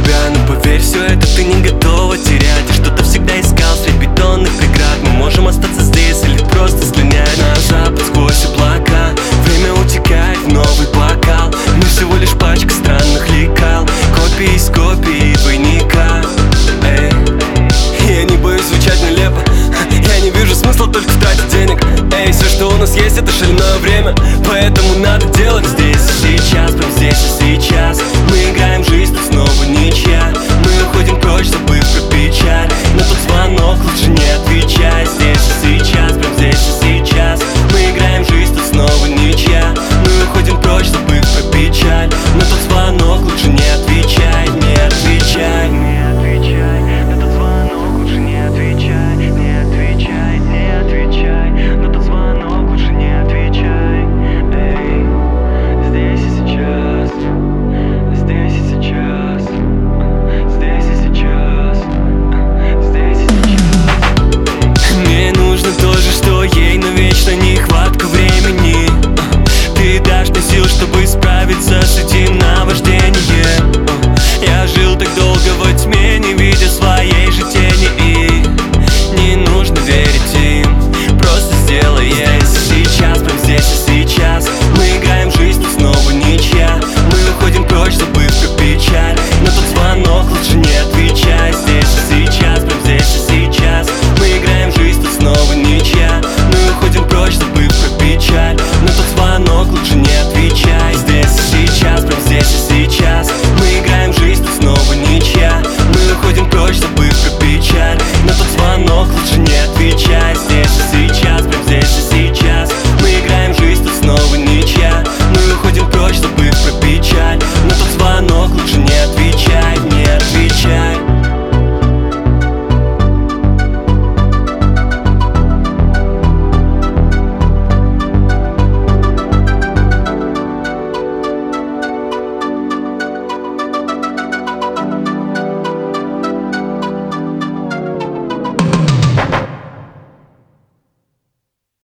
тебя, но поверь, все это ты не готова терять. И что-то всегда искал среди бетонных преград. Мы можем остаться здесь или просто слинять на запад сквозь облака. Время утекает в новый бокал. Мы всего лишь пачка странных лекал, копии из копии двойника. Эй, я не боюсь звучать нелепо, я не вижу смысла только в трате денег. Эй, все, что у нас есть, это шальное время, поэтому надо делать здесь и сейчас, прям здесь и сейчас. Мы играем жизнь, тут снова ничья. Мы уходим прочь, забыв про печаль. На тот звонок лучше не отвечай. Здесь и сейчас, прям здесь и сейчас. Мы играем жизнь, тут снова ничья. Мы уходим прочь, забыв про печаль. На тот звонок лучше не отвечай, не отвечай. Не отвечай, на тот звонок лучше не отвечай. Не отвечай, не отвечай. На тот звонок лучше не отвечай. Эй, здесь и сейчас. Здесь и сейчас. Здесь и сейчас. Здесь и сейчас. Мне нужно то же, что ей, но вечно нехватка времени. Ты дашь мне сил, чтобы справиться с этим наваждением. Я жил так долго во тьме, не видя своей же тени. И не нужно верить им, просто сделай сейчас, прям здесь и сейчас. Мы играем жизнь, тут снова ничья. Мы уходим прочь, забыв про печаль. На тот звонок лучше не отвечай. Здесь и сейчас, прям здесь и сейчас. Мы играем жизнь, тут снова ничья. Мы уходим прочь, забыв про печаль. На тот звонок лучше не отвечай. Здесь и сейчас, прям здесь и